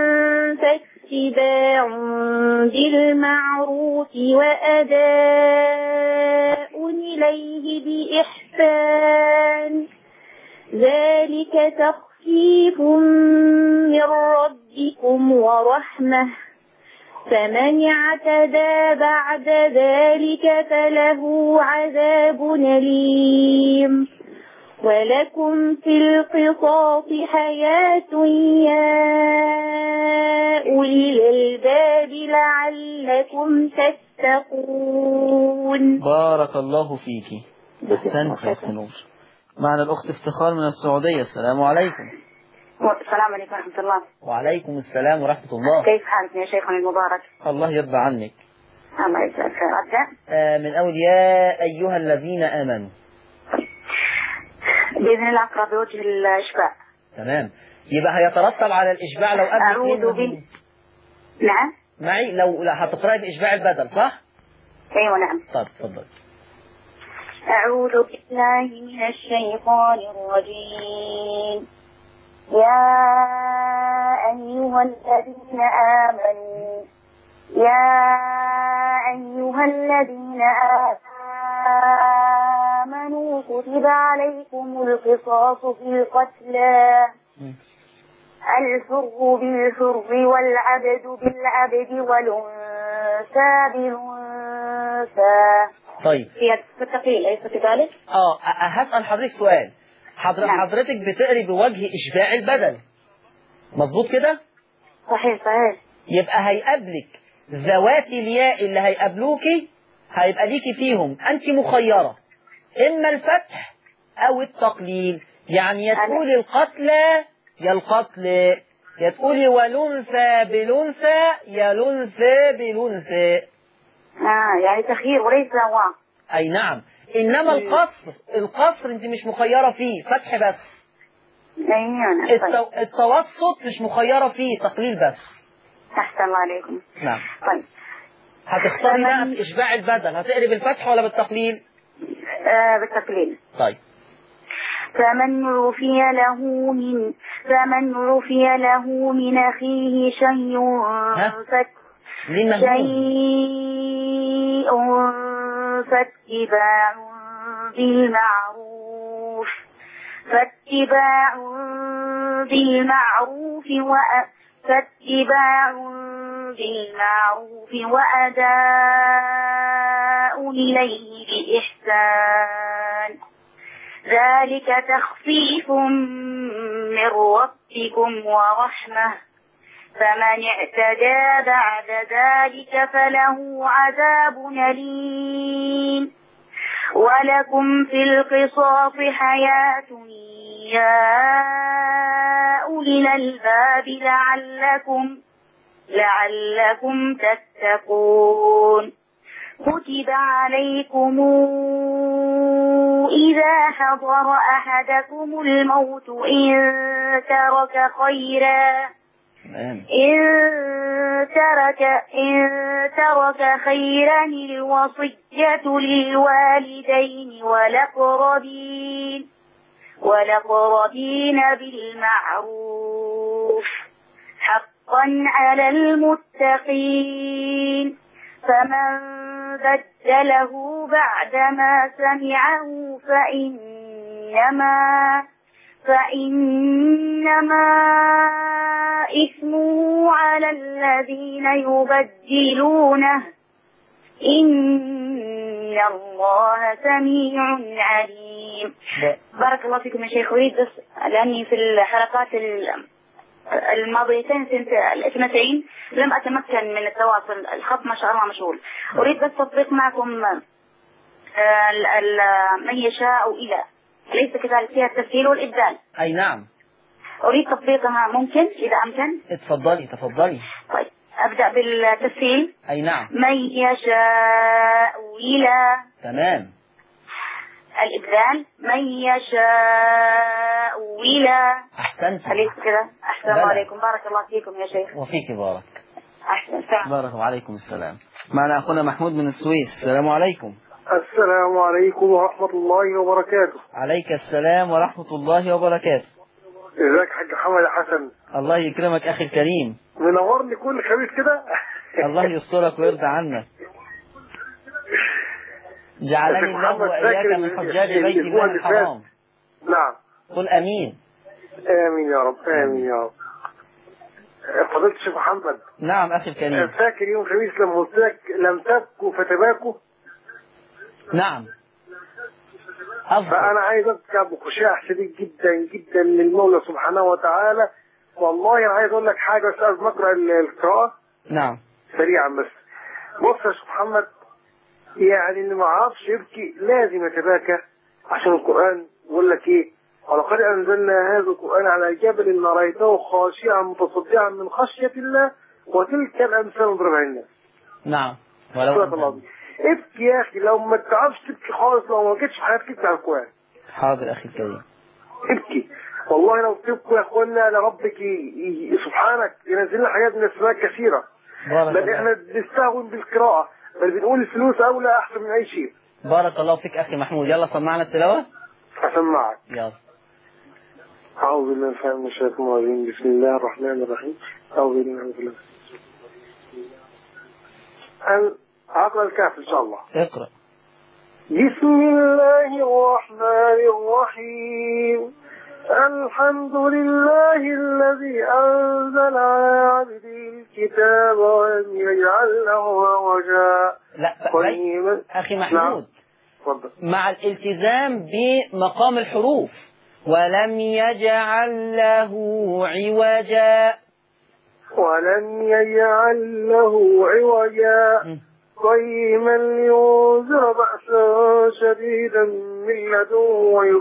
فاتباع بالمعروف وأداء إليه بإحسان ذلك تخفيف من ربكم ورحمة فمن اعتدى بعد ذلك فله عذاب أليم ولكم في القصاص حياة يا أولي الألباب لعلكم تتقون. بارك الله فيك. أحسنت يا أخت نور. معنا الأخت افتخار من السعودية. السلام عليكم. السلام عليكم ورحمة الله. وعليكم السلام ورحمة الله. كيف حالك يا شيخنا المبارك؟ الله يرضى عنك. الله يجزاك خير. أبدأ من أول يا أيها الذين آمنوا. بإذن الله أقرأ بوجه الإشباع. تمام. يبقى هيترتب على الإشباع لو قبل أعوذ بالله. نعم. معي لو هتقرأي بإشباع البدل صح؟ أيوة نعم. طب تفضل. أعوذ بالله من الشيطان الرجيم. يا أيها الذين آمنوا كتب عليكم القصاص في القتلى الحر بالحر والعبد بالعبد والأنثى بالأنثى. طيب في التقليل أليس كذلك؟ هسأل حضرتك سؤال. حضرتك بتقري بوجه إشباع البدل مظبوط كده؟ صحيح. يبقى هيقابلك ذوات الياء اللي هيقابلوكي هيبقى ليكي فيهم أنت مخيرة إما الفتح أو التقليل. يعني يا تقولي القتلى يا القتل، يا تقولي والأنثى بالأنثى يا الأنثى بالأنثى. يعني تخيير وليس واو. أي نعم. إنما القصر أنت مش مخيرة فيه فتح بس. التوسط مش مخيرة فيه تقليل بس. أحسن الله عليكم. نعم. طيب هتختاري بقى في إشباع البدل هتقري بالفتح ولا بالتقليل؟ بالتقليل. طيب. فمن عفي له من أخيه شيء فاتباع بالمعروف وأداء إليه بإحسان ذلك تخفيف من ربكم ورحمة فمن اعتدى بعد ذلك فله عذاب أليم ولكم في القصاص حياة يا أولي الألباب لعلكم تتقون كتب عليكم إذا حضر أحدكم الموت إن ترك خيرا الوصية للوالدين والأقربين بالمعروف حقا على المتقين فمن بدله بعدما سمعه فإنما إثمه على الذين يبدلونه إن الله سميع عليم. بارك الله فيكم يا شيخ. أريد بس لأني في الحلقات الماضيتين سنة 92 لم أتمكن من التواصل، الخط ما شاء الله مشغول. أريد بس تطبيق معكم من يشاء إلى، ليس كذلك فيها التسهيل والإبدال؟ أي نعم. أريد تطبيقها ممكن إذا أمكن. تفضلي. طيب أبدأ بالتسهيل. أي نعم. من يشاء إلى. تمام. الإبدال من يشاء إلى. أحسنت. أليس كذا؟ أحسن الله عليكم. بارك الله فيكم يا شيخ. وفيك بارك. أحسن. بارك وعليكم السلام. معنا أخونا محمود من السويس. السلام عليكم. السلام عليكم ورحمة الله وبركاته. عليك السلام ورحمة الله وبركاته. ازيك حاج محمد حسن؟ الله يكرمك أخي الكريم. منورني كل خميس كده. الله يسترك ويرضى عنك. جعلني الله وإياك من حجاج بيت الله الحرام. نعم. قل أمين. آمين يا رب. آمين يا رب. فضيلة الشيخ محمد. نعم أخي الكريم. فاكر يوم خميس لما قلت لك لم تبكوا فتباكوا؟ نعم. فأنا عايز أذكر بخشاع شديد جدا جدا للمولى سبحانه وتعالى. والله أنا عايز أقول لك حاجة بس قبل ما أقرأ القراءة. نعم. سريعا بس. بص يا شيخ محمد، يعني اللي ما عرفش يبكي لازم يتباكى عشان القرآن يقول لك إيه؟ ولقد أنزلنا هذا القرآن على جبل رأيته خاشعا متصدعا من خشية الله وتلك الأمثال نضربها للناس. نعم. ابكي يا أخي، لو ما تعرفش تبكي خالص، لو ما جيتش في حياتك ابكي على القرآن. حاضر أخي الكريم. ابكي والله، لو تبكوا يا اخوانا لربك سبحانك ينزل لنا حاجات من السماء كثيرة. بل احنا بنستهون بالقراءة، بل بنقول الفلوس أولى أحسن من أي شيء. بارك الله فيك أخي محمود. يلا سمعنا التلاوة. أسمعك. يلا. أعوذ بالله من الشيطان الرجيم. بسم الله الرحمن الرحيم. أعوذ بالله. أقرأ الكهف إن شاء الله. اقرأ. بسم الله الرحمن الرحيم. الحمد لله الذي أنزل على عبده الكتاب ولم يجعل له عوجا. لا أخي محمود. نعم. مع الالتزام بمقام الحروف. ولم يجعل له عوجا. ولم يجعل له عوجا قيما لينذر بأسا شديدا من لدنه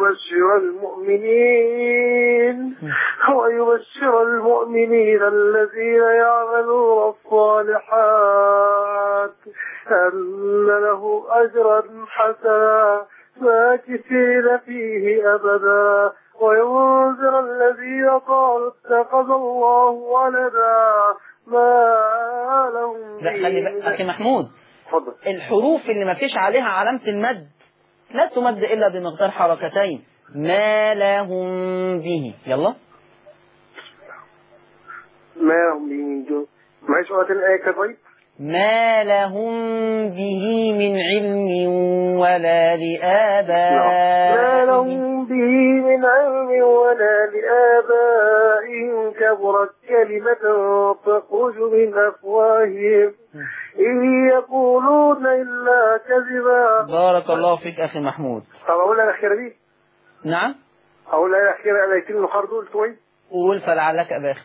ويبشر المؤمنين الذين يعملون الصالحات أن له أجرا حسنا ماكثين فيه أبدا وينذر الذين قالوا اتخذ الله ولدا ما لهم به. لا خلي أخي محمود. فضل. الحروف اللي ما فيش عليها علامة المد لا تمد إلا بمقدار حركتين. ما لهم به. يلا. ما لهم به من جو. معيش وقت الآية كذلك. ما لهم به من علم ولا لآبائهم. ما لهم به من علم ولا لآبائهم كبرت كلمة تخرج من أفواههم إن يقولون إلا كذبا. بارك الله فيك أخي محمود. طب أقول الأخيرة دي؟ نعم أقول الأخيرة الآيتين الأخر دول شوي. قول فلعلك باخر.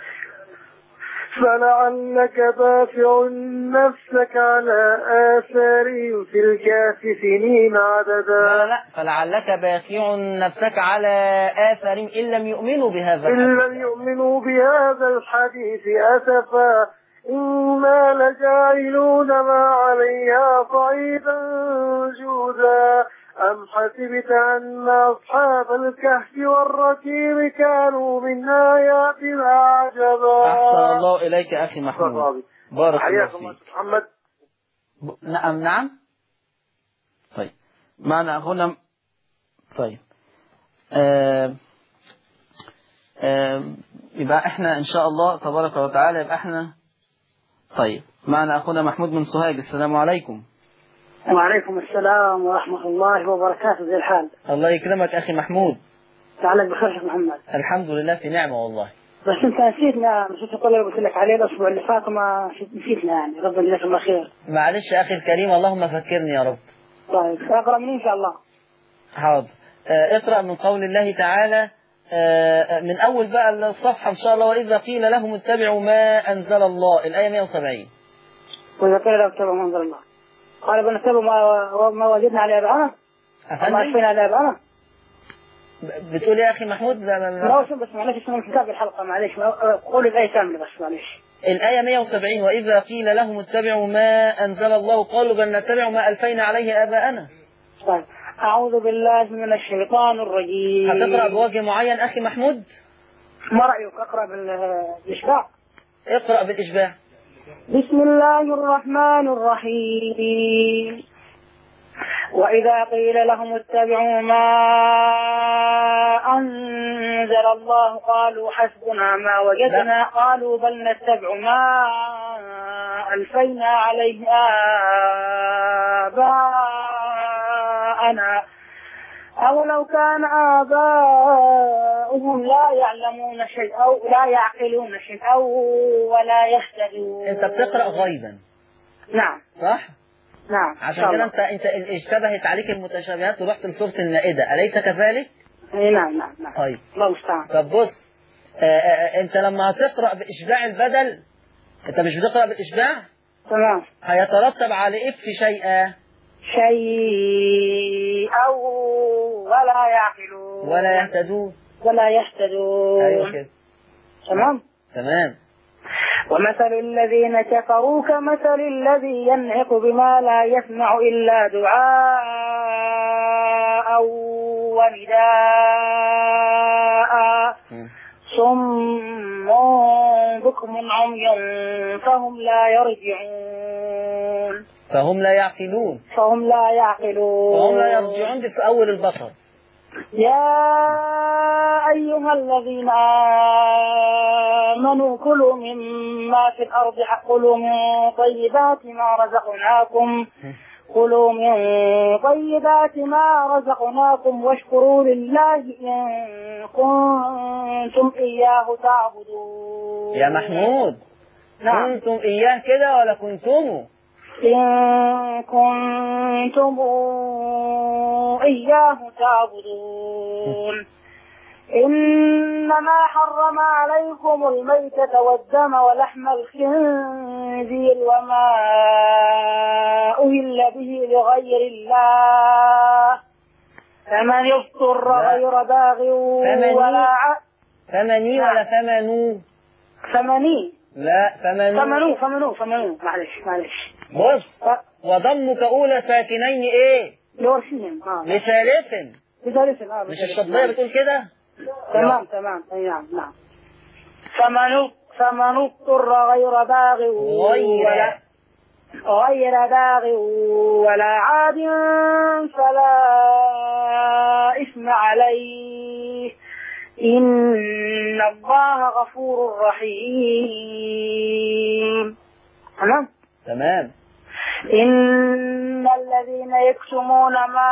فلعلك باخع نفسك على آثارهم في الكهف سنين عددا. لا فلعلك باخع نفسك على آثارهم إن لم يؤمنوا بهذا الحديث أسفا إنا لجاعلون ما عليها صعيدا جودا أم حسبت أن أصحاب الكهف والرقيم كانوا من آياتنا عجبا. أحسن الله إليك أخي محمود. بارك الله فيك محمد. نعم طيب معنا أخونا. طيب يبقى احنا إن شاء الله تبارك وتعالى يبقى احنا. طيب معنا أخونا محمود من سوهاج. السلام عليكم. وعليكم السلام ورحمة الله وبركاته. زي الحال؟ الله يكرمك أخي محمود. تعالك بخير شيخ محمد. الحمد لله في نعمة والله. بس أنت نسيتنا، نسيت القول اللي قلت لك عليه الأسبوع اللي فات وما نسيتنا يعني. ربنا يجزاك الله خير. معلش يا أخي الكريم، اللهم فكرني يا رب. طيب أقرأ منين إن شاء الله؟ حاضر. اقرأ من قول الله تعالى من أول بقى الصفحة إن شاء الله. وإذا قيل لهم اتبعوا ما أنزل الله، الآية 170. وإذا قيل لهم اتبعوا ما أنزل الله قال بنتبع ما وجدنا على آبائنا وما ألفينا على آبائنا. بتقول يا أخي محمود؟ لا بس معلش اسمه كتاب الحلقة، معلش قول الآية كاملة بس معلش. الآية 170. وإذا قيل لهم اتبعوا ما أنزل الله قالوا بل نتبع ما ألفينا عليه آبائنا. طيب أعوذ بالله من الشيطان الرجيم. هتقرأ بوجه معين أخي محمود؟ ما رأيك أقرأ بالإشباع؟ اقرأ بالإشباع. بسم الله الرحمن الرحيم. وإذا قيل لهم اتبعوا ما أنزل الله قالوا حسبنا ما وجدنا قالوا بل نتبع ما ألفينا عليه آباءنا أولو كان آباؤهم لا يعلمون شيئا أو لا يعقلون شيئا ولا يهتدون. أنت بتقرأ غيبا. نعم صح؟ نعم. عشان كده أنت اشتبهت عليك المتشابهات ورحت لسورة المائدة، أليس كذلك؟ نعم. طيب الله المستعان. طب بص، أنت لما هتقرأ بإشباع البدل، أنت مش بتقرأ بالإشباع؟ تمام. هيترتب على إيه في شيئا؟ أو ولا يعقلون ولا يهتدون. أيوة كده. تمام. ومثل الذين كفروا كمثل الذي ينعق بما لا يسمع إلا دعاء ونداء صم بكم عمي فهم لا يرجعون. فهم لا يعقلون. فهم لا يرجعون. دي في أول البقرة. يا أيها الذين آمنوا كلوا مما في الأرض كلوا من طيبات ما رزقناكم واشكروا لله إن كنتم إياه تعبدون. يا محمود نعم. كنتم إياه كده ولا كنتم؟ إن كنتم إياه تعبدون. إنما حرم عليكم الميتة والدم ولحم الخنزير وما أهل به لغير الله فمن اضطر غير باغ ولا ثمني ولا ثمنو؟ ثمنو معلش. بص وضمك أولى ساكنين إيه؟ لورسهم لثالث. مش الشطبية بتقول كده؟ تمام. نعم. فمن اضطر غير باغ ولا عاد فلا إثم عليه إن الله غفور رحيم. تمام. إن الذين يكتمون ما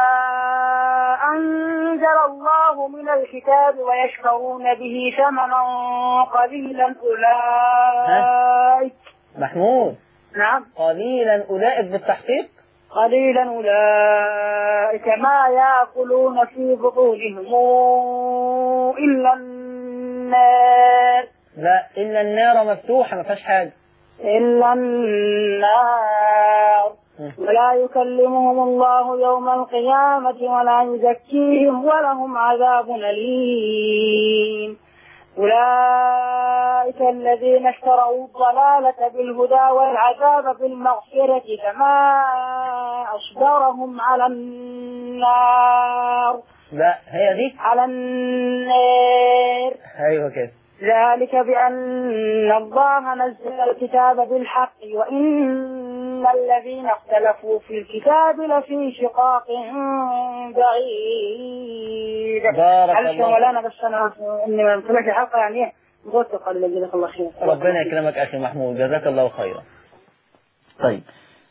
أنزل الله من الكتاب ويشترون به ثمنا قليلا أولئك محمود. نعم. قليلا أولئك بالتحقيق. قليلا أولئك ما يأكلون في بطونهم إلا النار. لا، إلا النار مفتوحة ما فيهاش حاجة. إلا النار. ولا يكلمهم الله يوم القيامة ولا يزكيهم ولهم عذاب أليم. أولئك الذين اشتروا الضلالة بالهدى والعذاب بالمغفرة فما أصبرهم على النار. لا هي دي على النار. أيوة كده. ذلك بأن الله نزل الكتاب بالحق وإن الذين اختلفوا في الكتاب لفي شقاق بعيد. بارك الله. مولانا بس أنا إني ما مثلك حلقة يعني قلت قال جزاك الله خير. ربنا يكرمك أخي محمود، جزاك الله خيرا. طيب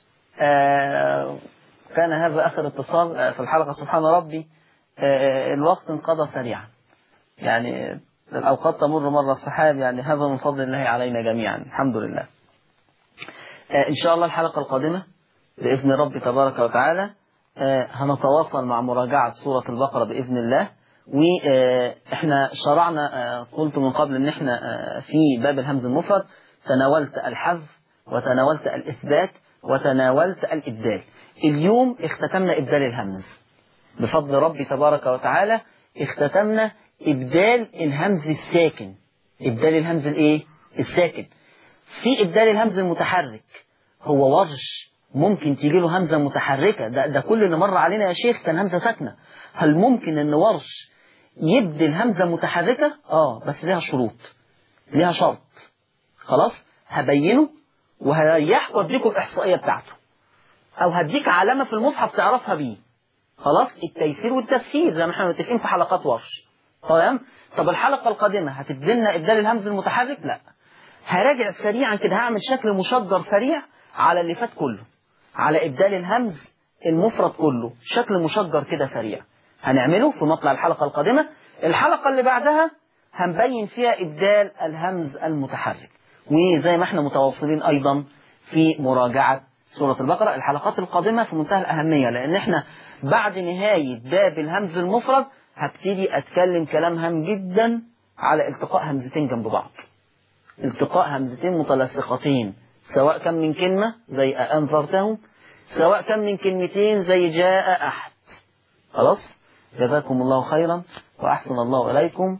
كان هذا آخر اتصال في الحلقة. سبحان ربي الوقت انقضى سريعا، يعني الأوقات تمر مر السحاب، يعني هذا من فضل الله علينا جميعا الحمد لله. إن شاء الله الحلقة القادمة بإذن ربي تبارك وتعالى هنتواصل مع مراجعة سورة البقرة بإذن الله. وإحنا شرعنا قلت من قبل إن إحنا في باب الهمز المفرد تناولت الحذف وتناولت الإثبات وتناولت الإبدال. اليوم اختتمنا إبدال الهمز بفضل ربي تبارك وتعالى، اختتمنا إبدال الهمز الساكن. إبدال الهمز الإيه؟ الساكن. في إبدال الهمز المتحرك، هو ورش ممكن تيجي له همزة متحركة، ده كل اللي مر علينا يا شيخ كان همزة ساكنة. هل ممكن إن ورش يبدل همزة متحركة؟ بس ليها شروط، ليها شرط. خلاص هبينه وهريحكم واديكم الإحصائية بتاعته، أو هديك علامة في المصحف تعرفها بيه. خلاص التيسير والتسهيل زي ما احنا متفقين في حلقات ورش. تمام. طب الحلقة القادمة هتدلنا إبدال الهمز المتحرك؟ لا، هراجع سريعا كده، هعمل شكل مشجر سريع على اللي فات كله، على إبدال الهمز المفرد كله، شكل مشجر كده سريع هنعمله في مطلع الحلقة القادمة. الحلقة اللي بعدها هنبين فيها إبدال الهمز المتحرك، وزي ما احنا متواصلين أيضا في مراجعة سورة البقرة. الحلقات القادمة في منتهى الأهمية، لأن احنا بعد نهاية باب الهمز المفرد هبتدي أتكلم كلام هام جدا على التقاء همزتين جنب بعض، التقاء همزتين متلاصقتين، سواء كان من كلمة زي أنذرتهم، سواء كان من كلمتين زي جاء أحد. خلاص جزاكم الله خيرا وأحسن الله إليكم،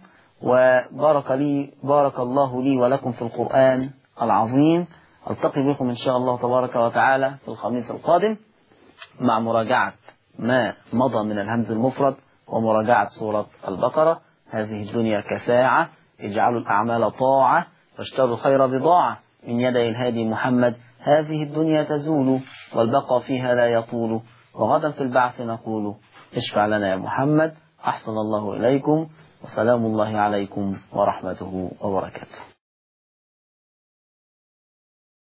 بارك الله لي ولكم في القرآن العظيم. ألتقي بكم إن شاء الله تبارك وتعالى في الخميس القادم مع مراجعة ما مضى من الهمز المفرد ومراجعة سورة البقرة. هذه الدنيا كساعة، اجعلوا الأعمال طاعة واشتروا الخير بضاعة من يدي الهادي محمد. هذه الدنيا تزول والبقى فيها لا يطول، وغدا في البعث نقول اشفع لنا يا محمد. أحسن الله إليكم، وسلام الله عليكم ورحمته وبركاته.